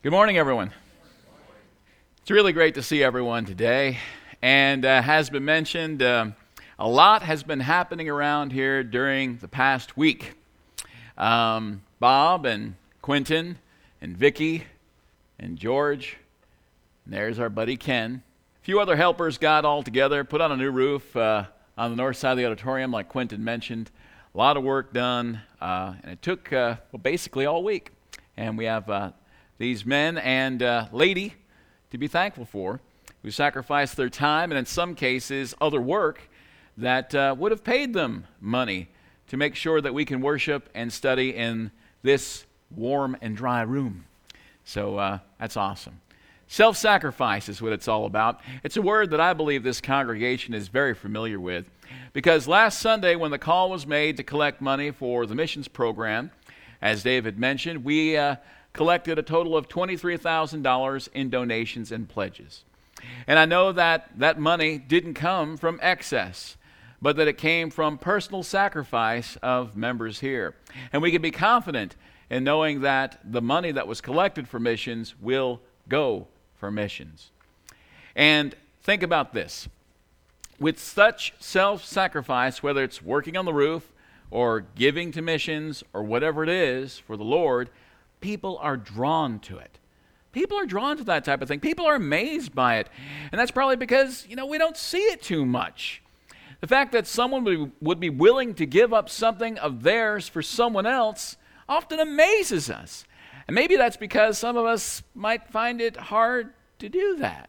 Good morning, everyone. It's really great to see everyone today. And has been mentioned, a lot has been happening around here during the past week. Bob and Quentin and Vicky and George, and there's our buddy Ken. A few other helpers got all together, put on a new roof on the north side of the auditorium, like Quentin mentioned. A lot of work done, and it took basically all week. And we have these men and lady to be thankful for, who sacrificed their time and in some cases other work that would have paid them money to make sure that we can worship and study in this warm and dry room. So that's awesome. Self-sacrifice is what it's all about. It's a word that I believe this congregation is very familiar with, because last Sunday when the call was made to collect money for the missions program, as David mentioned, we collected a total of $23,000 in donations and pledges. And I know that that money didn't come from excess, but that it came from personal sacrifice of members here. And we can be confident in knowing that the money that was collected for missions will go for missions. And think about this. With such self-sacrifice, whether it's working on the roof or giving to missions or whatever it is for the Lord, people are drawn to it. People are drawn to that type of thing. People are amazed by it. And that's probably because, we don't see it too much. The fact that someone would be willing to give up something of theirs for someone else often amazes us. And maybe that's because some of us might find it hard to do that,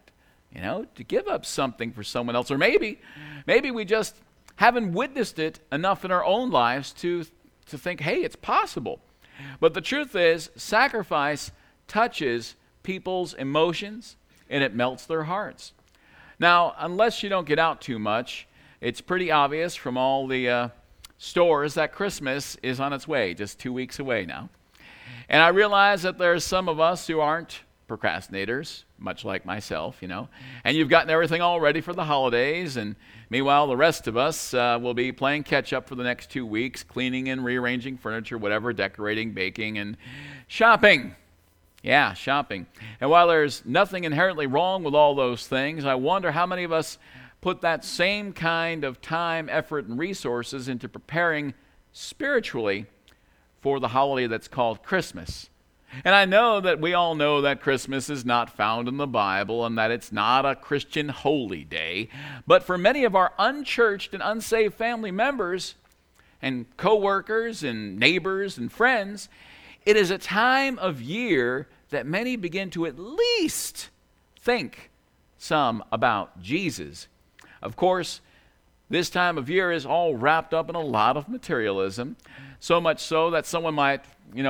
to give up something for someone else. Or maybe we just haven't witnessed it enough in our own lives to think, hey, it's possible. But the truth is, sacrifice touches people's emotions and it melts their hearts. Now, unless you don't get out too much, it's pretty obvious from all the stores that Christmas is on its way, just 2 weeks away now. And I realize that there's some of us who aren't procrastinators, much like myself, and you've gotten everything all ready for the holidays, and meanwhile the rest of us will be playing catch up for the next 2 weeks, cleaning and rearranging furniture, whatever, decorating, baking, and shopping. Yeah, shopping. And while there's nothing inherently wrong with all those things, I wonder how many of us put that same kind of time, effort, and resources into preparing spiritually for the holiday that's called Christmas. And I know that we all know that Christmas is not found in the Bible and that it's not a Christian holy day. But for many of our unchurched and unsaved family members and co-workers and neighbors and friends, it is a time of year that many begin to at least think some about Jesus. Of course, this time of year is all wrapped up in a lot of materialism, so much so that someone might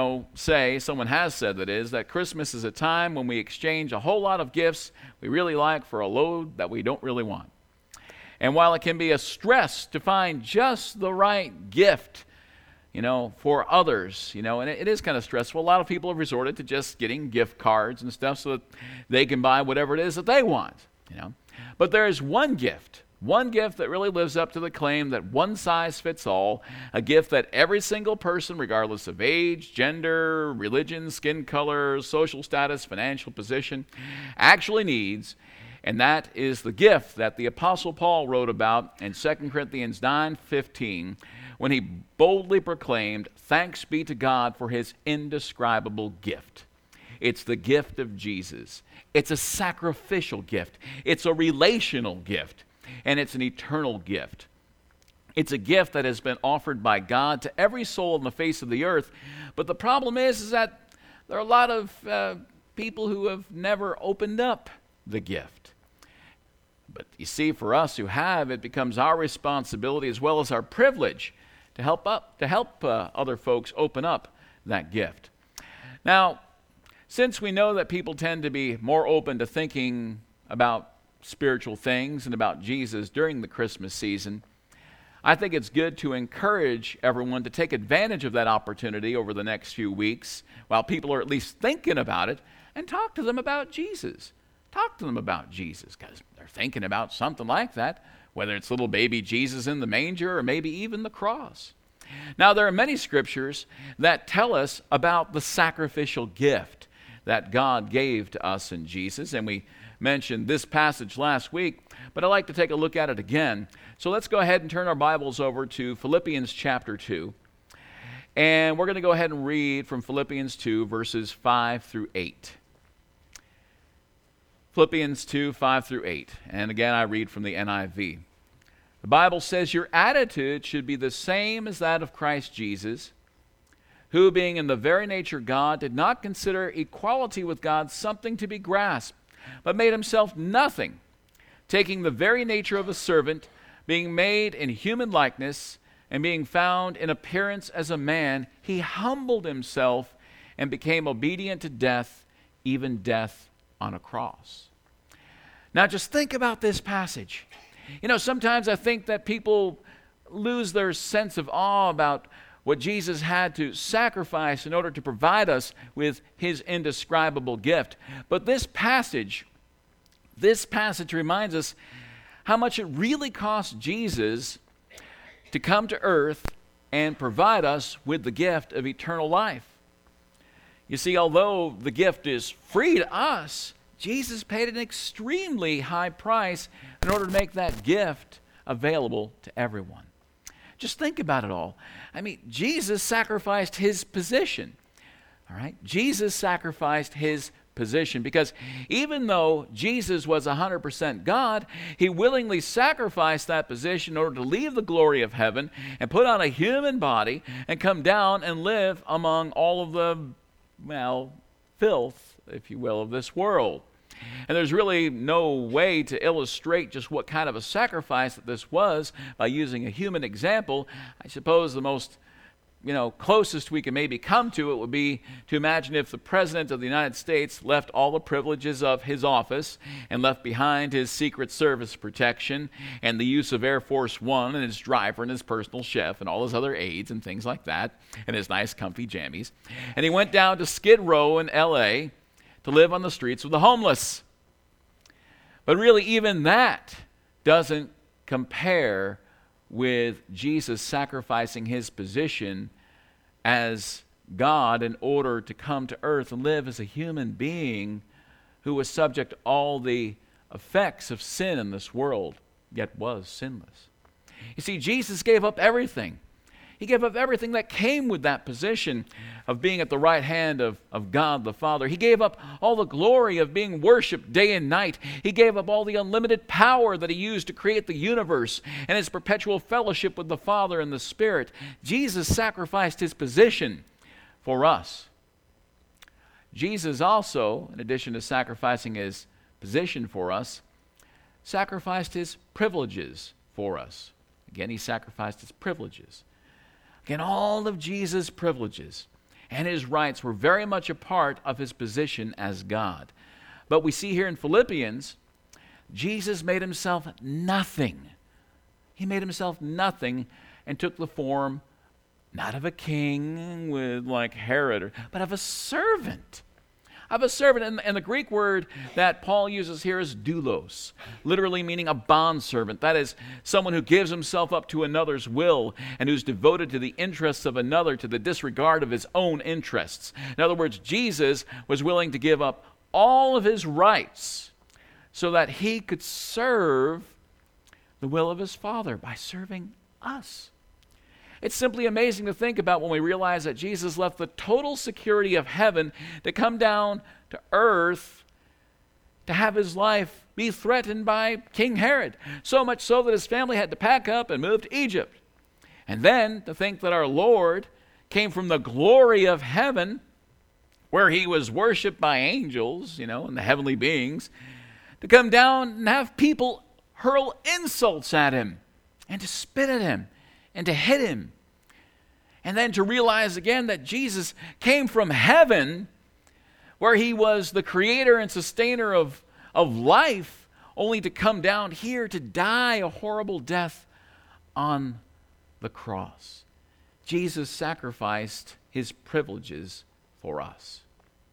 someone has said that Christmas is a time when we exchange a whole lot of gifts we really like for a load that we don't really want. And while it can be a stress to find just the right gift, for others, and it is kind of stressful, a lot of people have resorted to just getting gift cards and stuff so that they can buy whatever it is that they want, But there is one gift that really lives up to the claim that one size fits all, a gift that every single person, regardless of age, gender, religion, skin color, social status, financial position, actually needs, and that is the gift that the Apostle Paul wrote about in 2 Corinthians 9:15, when he boldly proclaimed, "Thanks be to God for his indescribable gift." It's the gift of Jesus. It's a sacrificial gift. It's a relational gift. And it's an eternal gift. It's a gift that has been offered by God to every soul on the face of the earth. But the problem is that there are a lot of people who have never opened up the gift. But you see, for us who have, it becomes our responsibility as well as our privilege to help other folks open up that gift. Now, since we know that people tend to be more open to thinking about spiritual things and about Jesus during the Christmas season, I think it's good to encourage everyone to take advantage of that opportunity over the next few weeks while people are at least thinking about it, and talk to them about Jesus. Talk to them about Jesus, because they're thinking about something like that, whether it's little baby Jesus in the manger or maybe even the cross. Now, there are many scriptures that tell us about the sacrificial gift that God gave to us in Jesus. And we mentioned this passage last week, but I'd like to take a look at it again. So let's go ahead and turn our Bibles over to Philippians chapter 2. And we're going to go ahead and read from Philippians 2, verses 5 through 8. Philippians 2, 5 through 8. And again, I read from the NIV. The Bible says, "Your attitude should be the same as that of Christ Jesus, who, being in the very nature God, did not consider equality with God something to be grasped, but made himself nothing, taking the very nature of a servant, being made in human likeness, and being found in appearance as a man, he humbled himself and became obedient to death, even death on a cross." Now just think about this passage. You know, sometimes I think that people lose their sense of awe about what Jesus had to sacrifice in order to provide us with his indescribable gift. But this passage reminds us how much it really cost Jesus to come to earth and provide us with the gift of eternal life. You see, although the gift is free to us, Jesus paid an extremely high price in order to make that gift available to everyone. Just think about it all. I mean, Jesus sacrificed his position. All right? Jesus sacrificed his position because even though Jesus was 100% God, he willingly sacrificed that position in order to leave the glory of heaven and put on a human body and come down and live among all of the, filth, if you will, of this world. And there's really no way to illustrate just what kind of a sacrifice that this was by using a human example. I suppose the most, closest we can maybe come to it would be to imagine if the President of the United States left all the privileges of his office and left behind his Secret Service protection and the use of Air Force One and his driver and his personal chef and all his other aides and things like that and his nice comfy jammies. And he went down to Skid Row in L.A. to live on the streets with the homeless. But really, even that doesn't compare with Jesus sacrificing his position as God in order to come to earth and live as a human being who was subject to all the effects of sin in this world, yet was sinless. You see, Jesus gave up everything. He gave up everything that came with that position of being at the right hand of God the Father. He gave up all the glory of being worshiped day and night. He gave up all the unlimited power that he used to create the universe and his perpetual fellowship with the Father and the Spirit. Jesus sacrificed his position for us. Jesus also, in addition to sacrificing his position for us, sacrificed his privileges for us. Again, he sacrificed his privileges. Again, all of Jesus' privileges and his rights were very much a part of his position as God. But we see here in Philippians, Jesus made himself nothing. He made himself nothing and took the form not of a king with like Herod, but of a servant. Of a servant. And the Greek word that Paul uses here is doulos, literally meaning a bondservant. That is, someone who gives himself up to another's will and who's devoted to the interests of another to the disregard of his own interests. In other words, Jesus was willing to give up all of his rights so that he could serve the will of his Father by serving us. It's simply amazing to think about when we realize that Jesus left the total security of heaven to come down to earth to have his life be threatened by King Herod. So much so that his family had to pack up and move to Egypt. And then to think that our Lord came from the glory of heaven, where he was worshiped by angels, and the heavenly beings, to come down and have people hurl insults at him and to spit at him and to hit him. And then to realize again that Jesus came from heaven, where he was the creator and sustainer of life, only to come down here to die a horrible death on the cross. Jesus sacrificed his privileges for us.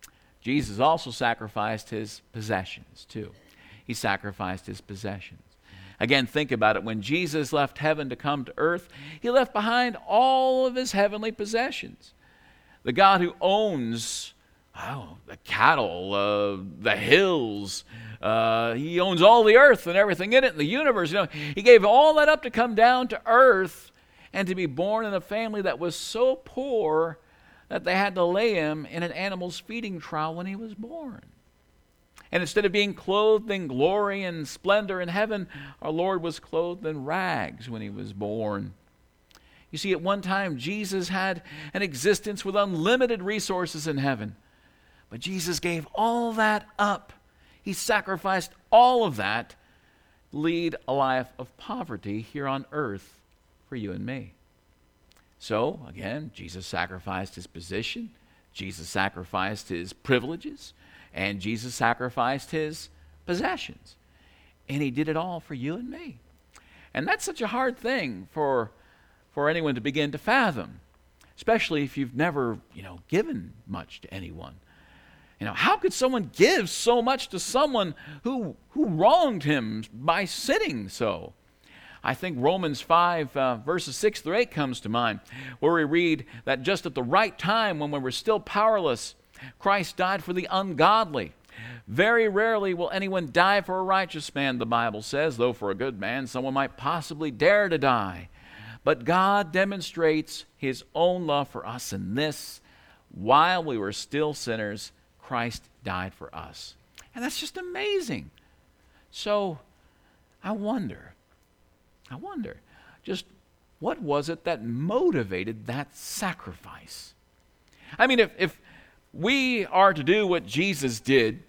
Jesus also sacrificed his possessions too. He sacrificed his possessions. Again, think about it. When Jesus left heaven to come to earth, he left behind all of his heavenly possessions. The God who owns the cattle, the hills. He owns all the earth and everything in it, and the universe. He gave all that up to come down to earth and to be born in a family that was so poor that they had to lay him in an animal's feeding trough when he was born. And instead of being clothed in glory and splendor in heaven, our Lord was clothed in rags when he was born. You see, at one time, Jesus had an existence with unlimited resources in heaven. But Jesus gave all that up. He sacrificed all of that to lead a life of poverty here on earth for you and me. So, again, Jesus sacrificed his position. Jesus sacrificed his privileges. And Jesus sacrificed his possessions. And he did it all for you and me. And that's such a hard thing for anyone to begin to fathom, especially if you've never, given much to anyone. How could someone give so much to someone who wronged him by sinning so? I think Romans 5, verses 6 through 8 comes to mind, where we read that just at the right time, when we were still powerless, Christ died for the ungodly. Very rarely will anyone die for a righteous man, the Bible says, though for a good man, someone might possibly dare to die. But God demonstrates his own love for us in this: while we were still sinners, Christ died for us. And that's just amazing. So I wonder, just what was it that motivated that sacrifice? I mean, if we are to do what Jesus did,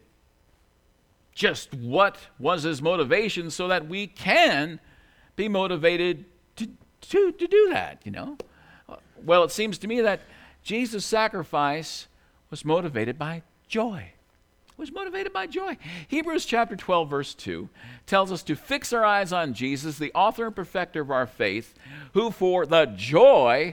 just what was his motivation so that we can be motivated to do that, Well, it seems to me that Jesus' sacrifice was motivated by joy. It was motivated by joy. Hebrews chapter 12, verse 2 tells us to fix our eyes on Jesus, the author and perfecter of our faith, who for the joy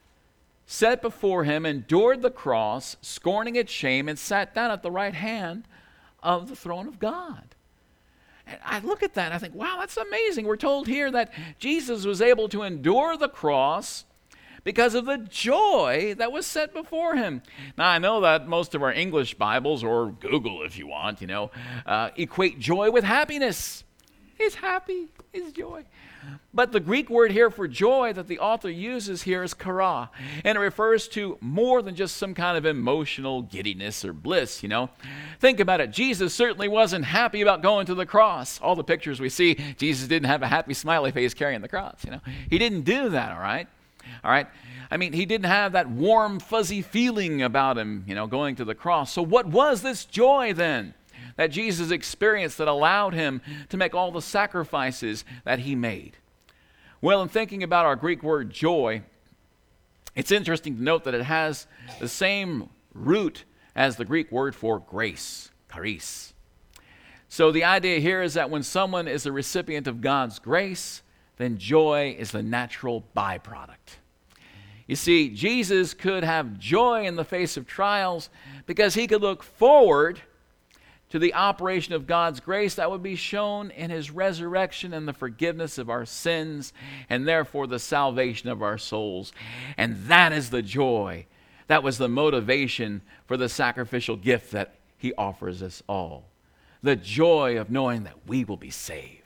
set before him endured the cross, scorning its shame, and sat down at the right hand of the throne of God. And I look at that and I think, wow, that's amazing. We're told here that Jesus was able to endure the cross because of the joy that was set before him. Now, I know that most of our English Bibles, or Google if you want, equate joy with happiness. He's happy, he's joy. But the Greek word here for joy that the author uses here is chara, and it refers to more than just some kind of emotional giddiness or bliss, Think about it. Jesus certainly wasn't happy about going to the cross. All the pictures we see, Jesus didn't have a happy smiley face carrying the cross, He didn't do that, all right? All right? I mean, he didn't have that warm, fuzzy feeling about him, going to the cross. So what was this joy then that Jesus experienced that allowed him to make all the sacrifices that he made? Well, in thinking about our Greek word joy, it's interesting to note that it has the same root as the Greek word for grace, charis. So the idea here is that when someone is a recipient of God's grace, then joy is the natural byproduct. You see, Jesus could have joy in the face of trials because he could look forward to the operation of God's grace that would be shown in his resurrection and the forgiveness of our sins, and therefore the salvation of our souls. And that is the joy. That was the motivation for the sacrificial gift that he offers us all. The joy of knowing that we will be saved.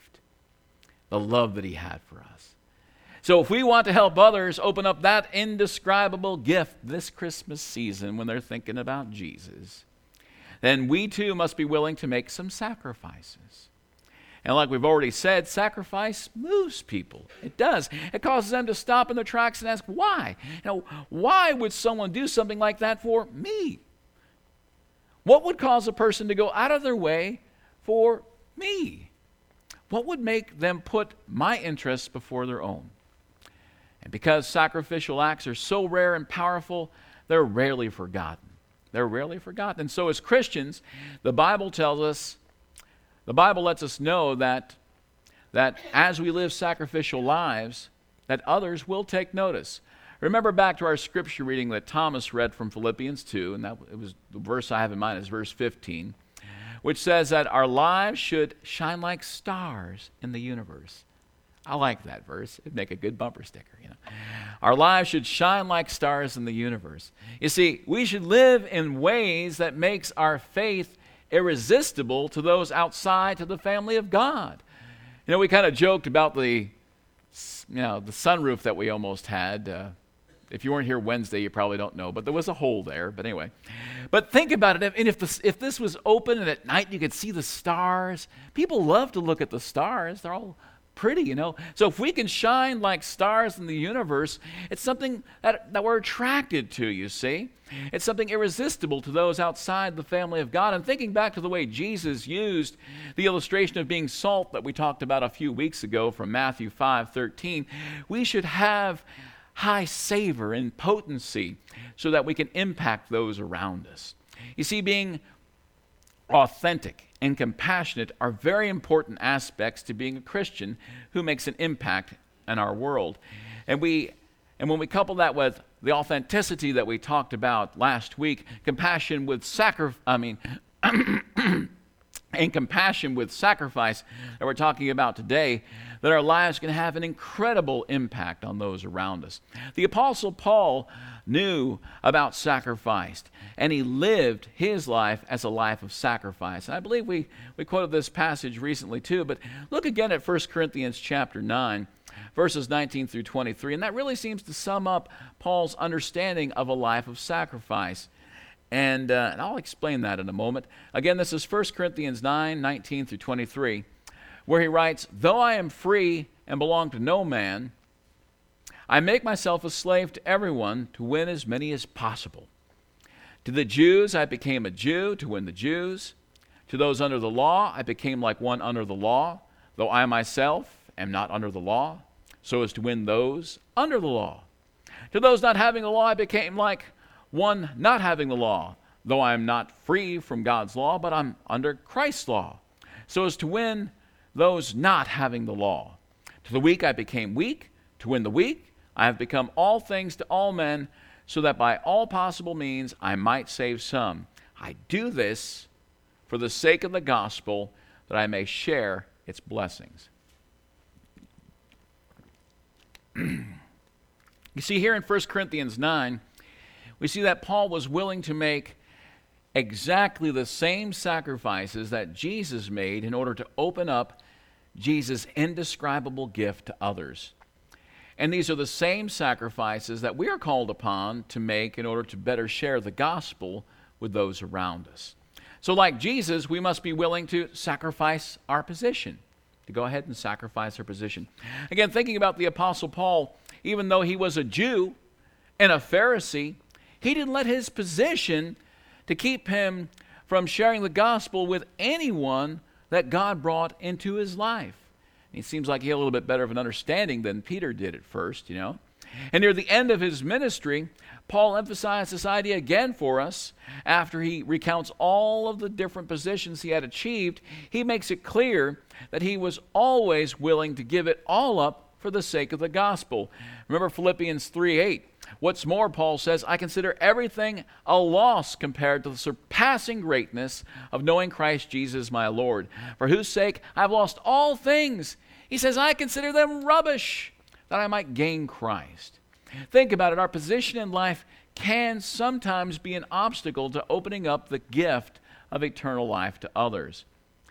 The love that he had for us. So if we want to help others open up that indescribable gift this Christmas season when they're thinking about Jesus, then we too must be willing to make some sacrifices. And like we've already said, sacrifice moves people. It does. It causes them to stop in their tracks and ask, why? Why would someone do something like that for me? What would cause a person to go out of their way for me? What would make them put my interests before their own? And because sacrificial acts are so rare and powerful, they're rarely forgotten. They're rarely forgotten. And so as Christians, the Bible lets us know that as we live sacrificial lives, that others will take notice. Remember back to our scripture reading that Thomas read from Philippians 2, and it was the verse I have in mind is verse 15, which says that our lives should shine like stars in the universe. I like that verse. It'd make a good bumper sticker, you know. Our lives should shine like stars in the universe. You see, we should live in ways that makes our faith irresistible to those outside to the family of God. You know, we kind of joked about the sunroof that we almost had. If you weren't here Wednesday, you probably don't know, but there was a hole there. But anyway, but think about it. And if this was open and at night you could see the stars, people love to look at the stars. They're all pretty, you know. So if we can shine like stars in the universe, it's something that we're attracted to, you see. It's something irresistible to those outside the family of God. And thinking back to the way Jesus used the illustration of being salt that we talked about a few weeks ago from Matthew 5:13, we should have high savor and potency so that we can impact those around us. You see, being authentic and compassionate are very important aspects to being a Christian who makes an impact in our world. And when we couple that with the authenticity that we talked about last week, compassion with and compassion with sacrifice that we're talking about today, that our lives can have an incredible impact on those around us. The Apostle Paul knew about sacrifice, and he lived his life as a life of sacrifice. And I believe we quoted this passage recently too, but look again at 1 Corinthians chapter 9, verses 19 through 23, and that really seems to sum up Paul's understanding of a life of sacrifice. And I'll explain that in a moment. Again, this is 1 Corinthians 9, 19 through 23, where he writes, "Though I am free and belong to no man, I make myself a slave to everyone to win as many as possible. To the Jews I became a Jew to win the Jews. To those under the law I became like one under the law, though I myself am not under the law, so as to win those under the law. To those not having the law I became like one not having the law, though I am not free from God's law, but I'm under Christ's law, so as to win those not having the law. To the weak I became weak, to win the weak. I have become all things to all men, so that by all possible means I might save some. I do this for the sake of the gospel, that I may share its blessings." You see, here in 1 Corinthians 9, we see that Paul was willing to make exactly the same sacrifices that Jesus made in order to open up Jesus' indescribable gift to others. And these are the same sacrifices that we are called upon to make in order to better share the gospel with those around us. So like Jesus, we must be willing to sacrifice our position, to go ahead and sacrifice our position. Again, thinking about the Apostle Paul, even though he was a Jew and a Pharisee, he didn't let his position to keep him from sharing the gospel with anyone that God brought into his life. It seems like he had a little bit better of an understanding than Peter did at first, you know. And near the end of his ministry, Paul emphasized this idea again for us. After he recounts all of the different positions he had achieved, he makes it clear that he was always willing to give it all up for the sake of the gospel. Remember Philippians 3:8. What's more, Paul says, I consider everything a loss compared to the surpassing greatness of knowing Christ Jesus my Lord, for whose sake I've lost all things. He says, I consider them rubbish, that I might gain Christ. Think about it. Our position in life can sometimes be an obstacle to opening up the gift of eternal life to others.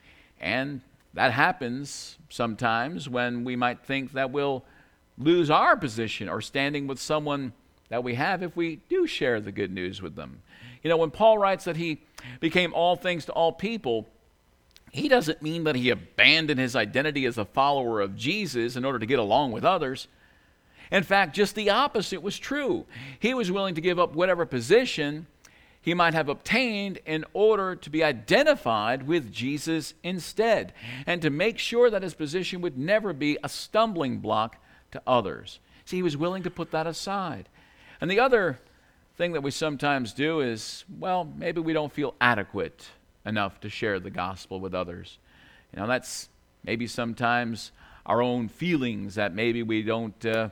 And that happens sometimes when we might think that we'll lose our position or standing with someone that we have if we do share the good news with them. You know, when Paul writes that he became all things to all people, he doesn't mean that he abandoned his identity as a follower of Jesus in order to get along with others. In fact, just the opposite was true. He was willing to give up whatever position he might have obtained in order to be identified with Jesus instead, and to make sure that his position would never be a stumbling block to others. See, he was willing to put that aside. And the other thing that we sometimes do is, well, maybe we don't feel adequate enough to share the gospel with others. You know, that's maybe sometimes our own feelings that maybe we don't,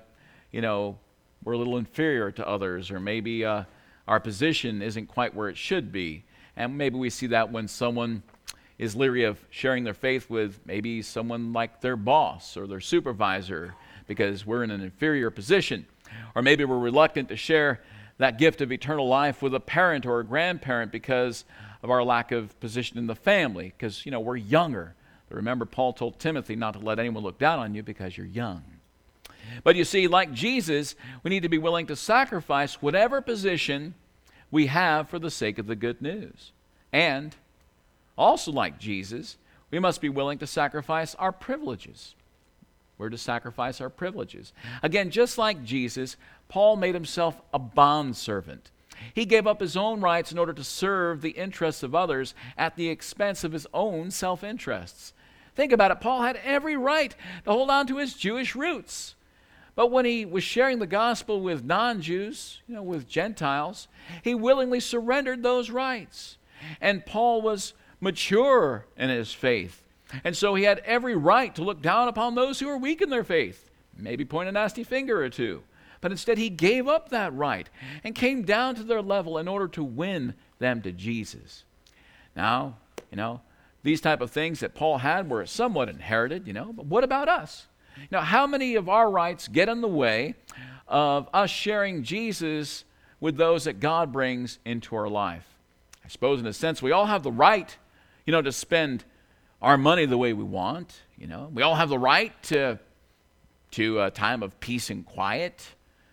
we're a little inferior to others, or maybe our position isn't quite where it should be. And maybe we see that when someone, is leery of sharing their faith with maybe someone like their boss or their supervisor because we're in an inferior position. Or maybe we're reluctant to share that gift of eternal life with a parent or a grandparent because of our lack of position in the family, because, we're younger. But remember, Paul told Timothy not to let anyone look down on you because you're young. But you see, like Jesus, we need to be willing to sacrifice whatever position we have for the sake of the good news. And also like Jesus, we must be willing to sacrifice our privileges. We're to sacrifice our privileges. Again, just like Jesus, Paul made himself a bondservant. He gave up his own rights in order to serve the interests of others at the expense of his own self-interests. Think about it. Paul had every right to hold on to his Jewish roots. But when he was sharing the gospel with non-Jews, with Gentiles, he willingly surrendered those rights. And Paul was mature in his faith. And so he had every right to look down upon those who were weak in their faith, maybe point a nasty finger or two. But instead he gave up that right and came down to their level in order to win them to Jesus. Now, these type of things that Paul had were somewhat inherited, but what about us? How many of our rights get in the way of us sharing Jesus with those that God brings into our life? I suppose in a sense we all have the right, to spend our money the way we want. We all have the right to a time of peace and quiet,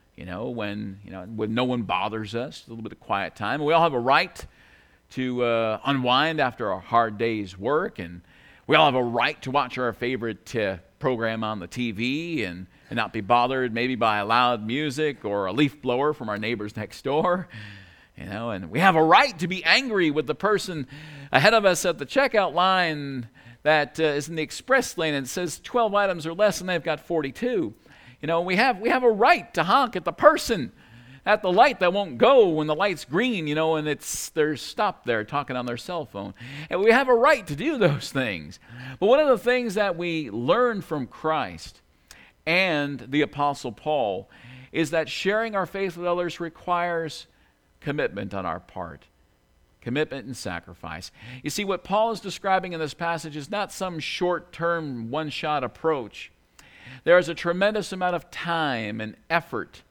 when no one bothers us, a little bit of quiet time. We all have a right to unwind after a hard day's work, and we all have a right to watch our favorite program on the TV and not be bothered maybe by loud music or a leaf blower from our neighbors next door. And we have a right to be angry with the person ahead of us at the checkout line that is in the express lane and says 12 items or less and they've got 42. We have a right to honk at the person at the light that won't go when the light's green, and they're stopped there talking on their cell phone. And we have a right to do those things. But one of the things that we learn from Christ and the Apostle Paul is that sharing our faith with others requires commitment on our part. Commitment and sacrifice. You see, what Paul is describing in this passage is not some short-term, one-shot approach. There is a tremendous amount of time and effort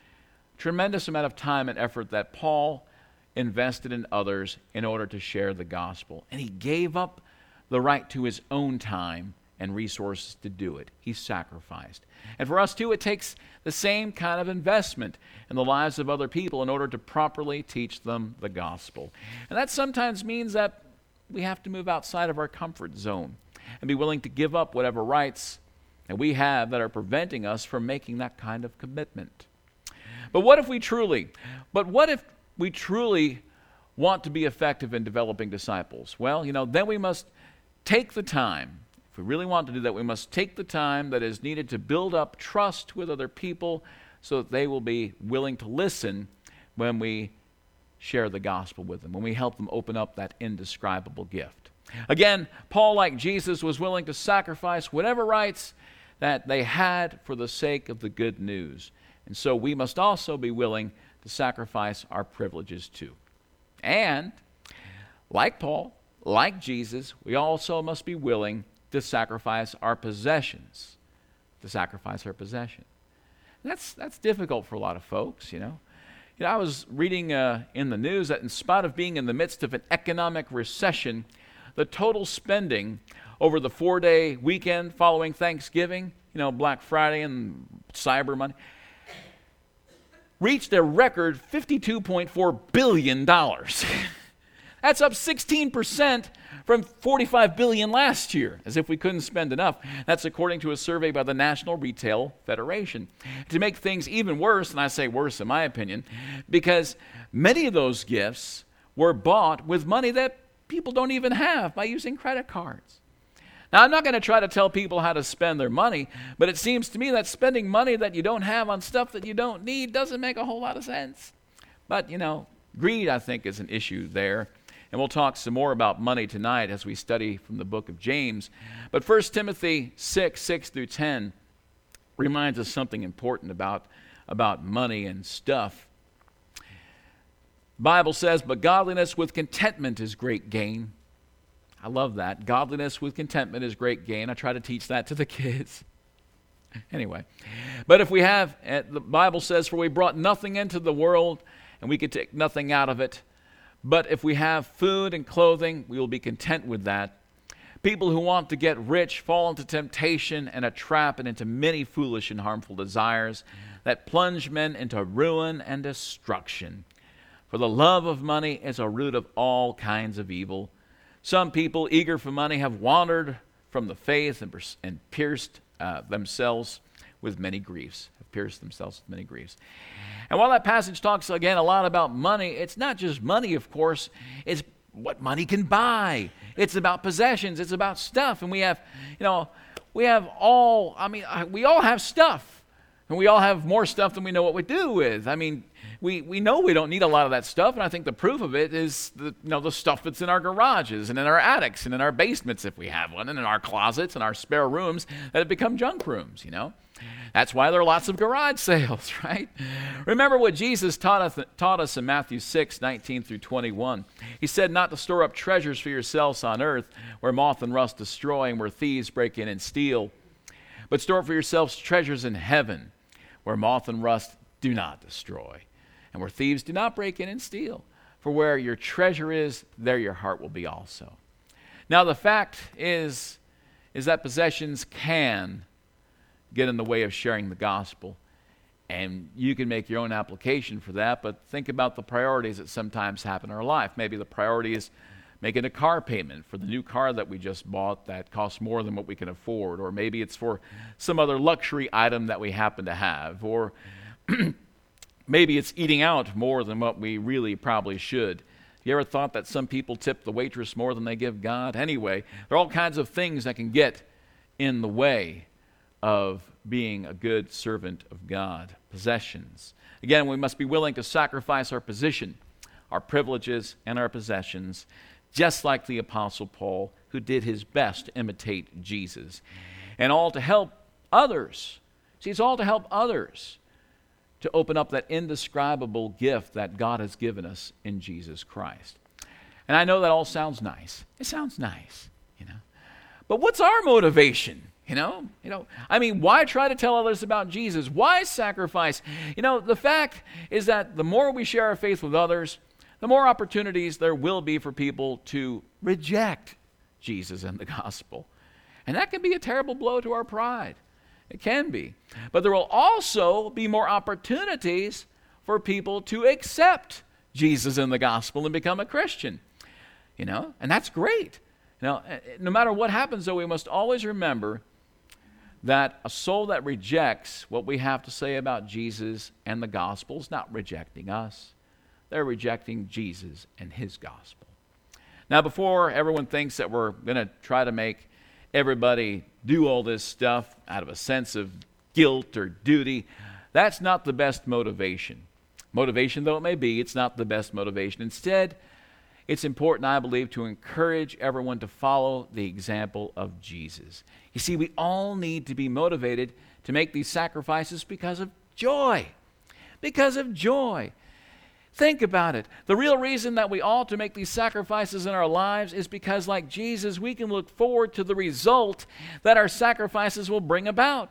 that Paul invested in others in order to share the gospel. And he gave up the right to his own time and resources to do it. He sacrificed. And for us too, it takes the same kind of investment in the lives of other people in order to properly teach them the gospel. And that sometimes means that we have to move outside of our comfort zone and be willing to give up whatever rights that we have that are preventing us from making that kind of commitment. But what if we truly want to be effective in developing disciples? Well, then we must take the time. If we really want to do that, we must take the time that is needed to build up trust with other people so that they will be willing to listen when we share the gospel with them, when we help them open up that indescribable gift. Again, Paul, like Jesus, was willing to sacrifice whatever rights that they had for the sake of the good news. And so we must also be willing to sacrifice our privileges too. And like Paul, like Jesus, we also must be willing to sacrifice our possessions. That's difficult for a lot of folks, I was reading in the news that in spite of being in the midst of an economic recession, the total spending over the 4-day weekend following Thanksgiving, Black Friday and Cyber Monday, reached a record $52.4 billion. That's up 16% from $45 billion last year, as if we couldn't spend enough. That's according to a survey by the National Retail Federation. To make things even worse, and I say worse in my opinion, because many of those gifts were bought with money that people don't even have by using credit cards. Now, I'm not going to try to tell people how to spend their money, but it seems to me that spending money that you don't have on stuff that you don't need doesn't make a whole lot of sense. But, greed, I think, is an issue there. And we'll talk some more about money tonight as we study from the book of James. But 1 Timothy 6:6-10 reminds us something important about money and stuff. The Bible says, "But godliness with contentment is great gain. I love that. Godliness with contentment is great gain. I try to teach that to the kids. Anyway, but if we have, the Bible says, for we brought nothing into the world, and we could take nothing out of it. But if we have food and clothing, we will be content with that. People who want to get rich fall into temptation and a trap and into many foolish and harmful desires that plunge men into ruin and destruction. For the love of money is a root of all kinds of evil. Some people eager for money have wandered from the faith and pierced themselves with many griefs. And while that passage talks again a lot about money, it's not just money, of course. It's what money can buy. It's about possessions. It's about stuff. And we all have stuff. And we all have more stuff than we know what we do with. I mean, we know we don't need a lot of that stuff, and I think the proof of it is the stuff that's in our garages and in our attics and in our basements if we have one, and in our closets and our spare rooms that have become junk rooms, That's why there are lots of garage sales, right? Remember what Jesus taught us in Matthew 6:19 through 21. He said not to store up treasures for yourselves on earth where moth and rust destroy and where thieves break in and steal, but store for yourselves treasures in heaven where moth and rust do not destroy and where thieves do not break in and steal. For where your treasure is, there your heart will be also. Now the fact is that possessions can get in the way of sharing the gospel. And you can make your own application for that, but think about the priorities that sometimes happen in our life. Maybe the priority is making a car payment for the new car that we just bought that costs more than what we can afford. Or maybe it's for some other luxury item that we happen to have. Or maybe it's eating out more than what we really probably should. You ever thought that some people tip the waitress more than they give God? Anyway, there are all kinds of things that can get in the way of being a good servant of God. Possessions. Again, we must be willing to sacrifice our position, our privileges, and our possessions, just like the Apostle Paul, who did his best to imitate Jesus. And all to help others. See, it's all to help others to open up that indescribable gift that God has given us in Jesus Christ. And I know that all sounds nice. It sounds nice, But what's our motivation? Why try to tell others about Jesus? Why sacrifice? The fact is that the more we share our faith with others, the more opportunities there will be for people to reject Jesus and the gospel. And that can be a terrible blow to our pride. It can be. But there will also be more opportunities for people to accept Jesus and the gospel and become a Christian. And that's great. No matter what happens, though, we must always remember that a soul that rejects what we have to say about Jesus and the gospel is not rejecting us. They're rejecting Jesus and his gospel. Now, before everyone thinks that we're going to try to make everybody do all this stuff out of a sense of guilt or duty, that's not the best motivation. Motivation though it may be, it's not the best motivation. Instead, it's important, I believe, to encourage everyone to follow the example of Jesus. You see, we all need to be motivated to make these sacrifices because of joy. Because of joy. Think about it. The real reason that we ought to make these sacrifices in our lives is because, like Jesus, we can look forward to the result that our sacrifices will bring about.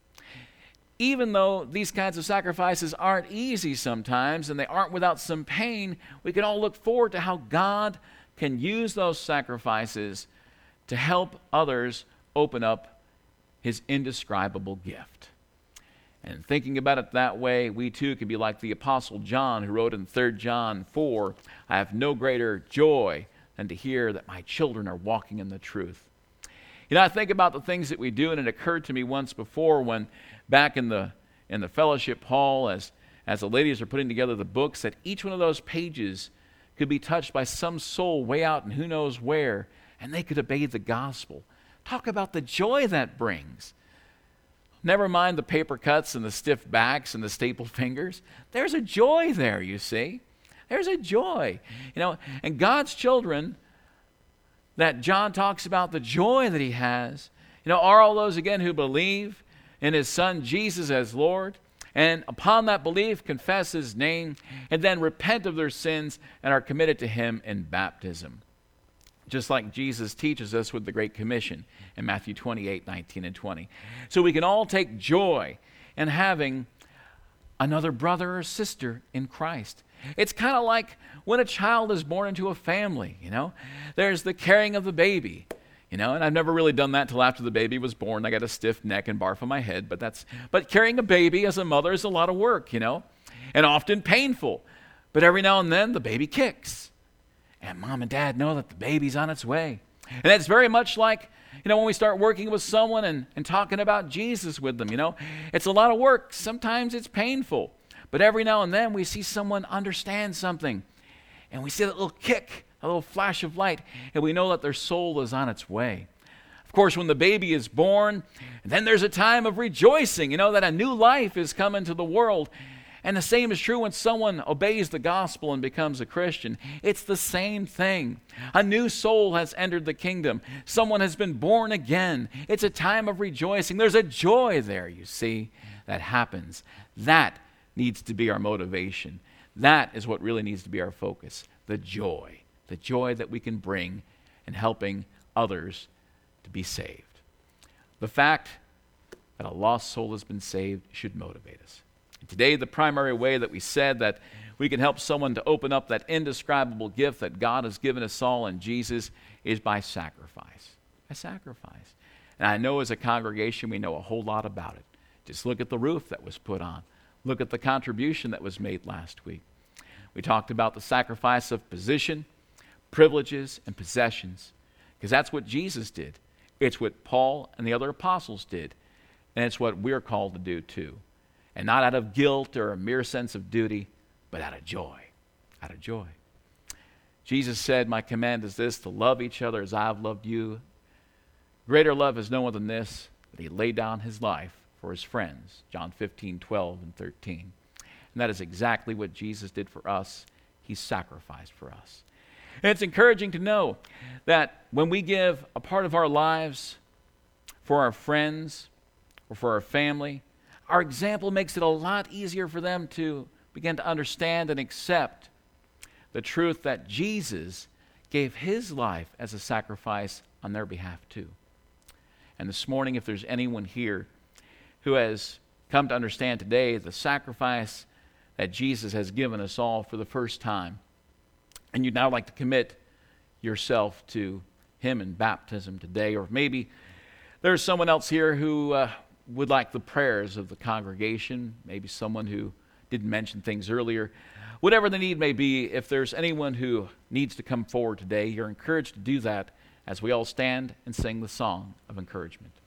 Even though these kinds of sacrifices aren't easy sometimes and they aren't without some pain, we can all look forward to how God can use those sacrifices to help others open up his indescribable gift. And thinking about it that way, we too can be like the Apostle John, who wrote in 3 John 4, I have no greater joy than to hear that my children are walking in the truth. I think about the things that we do, and it occurred to me once before when back in the fellowship hall as the ladies are putting together the books, that each one of those pages could be touched by some soul way out and who knows where, and they could obey the gospel. Talk about the joy that brings. Never mind the paper cuts and the stiff backs and the stapled fingers. There's a joy there, you see. There's a joy. And God's children that John talks about, the joy that he has, are all those again who believe in his son Jesus as Lord, and upon that belief confess his name, and then repent of their sins and are committed to him in baptism. just like Jesus teaches us with the Great Commission in Matthew 28:19 and 20. So we can all take joy in having another brother or sister in Christ. It's kind of like when a child is born into a family, There's the carrying of the baby, and I've never really done that till after the baby was born. I got a stiff neck and barf on my head, but carrying a baby as a mother is a lot of work, and often painful. But every now and then the baby kicks. And mom and dad know that the baby's on its way. And it's very much like, when we start working with someone and talking about Jesus with them, It's a lot of work. Sometimes it's painful. But every now and then we see someone understand something. And we see that little kick, a little flash of light, and we know that their soul is on its way. Of course, when the baby is born, then there's a time of rejoicing, that a new life is come into the world. And the same is true when someone obeys the gospel and becomes a Christian. It's the same thing. A new soul has entered the kingdom. Someone has been born again. It's a time of rejoicing. There's a joy there, you see, that happens. That needs to be our motivation. That is what really needs to be our focus. The joy that we can bring in helping others to be saved. The fact that a lost soul has been saved should motivate us. Today, the primary way that we said that we can help someone to open up that indescribable gift that God has given us all in Jesus is by sacrifice. By sacrifice. And I know as a congregation we know a whole lot about it. Just look at the roof that was put on. Look at the contribution that was made last week. We talked about the sacrifice of position, privileges, and possessions, because that's what Jesus did. It's what Paul and the other apostles did, and it's what we're called to do too. And not out of guilt or a mere sense of duty, but out of joy. Out of joy. Jesus said, "My command is this, to love each other as I have loved you. Greater love is no one than this, that he laid down his life for his friends." John 15:12 and 13. And that is exactly what Jesus did for us. He sacrificed for us. And it's encouraging to know that when we give a part of our lives for our friends or for our family, our example makes it a lot easier for them to begin to understand and accept the truth that Jesus gave his life as a sacrifice on their behalf too. And this morning, if there's anyone here who has come to understand today the sacrifice that Jesus has given us all for the first time, and you'd now like to commit yourself to him in baptism today, or maybe there's someone else here who would like the prayers of the congregation, maybe someone who didn't mention things earlier. Whatever the need may be, if there's anyone who needs to come forward today, you're encouraged to do that as we all stand and sing the song of encouragement.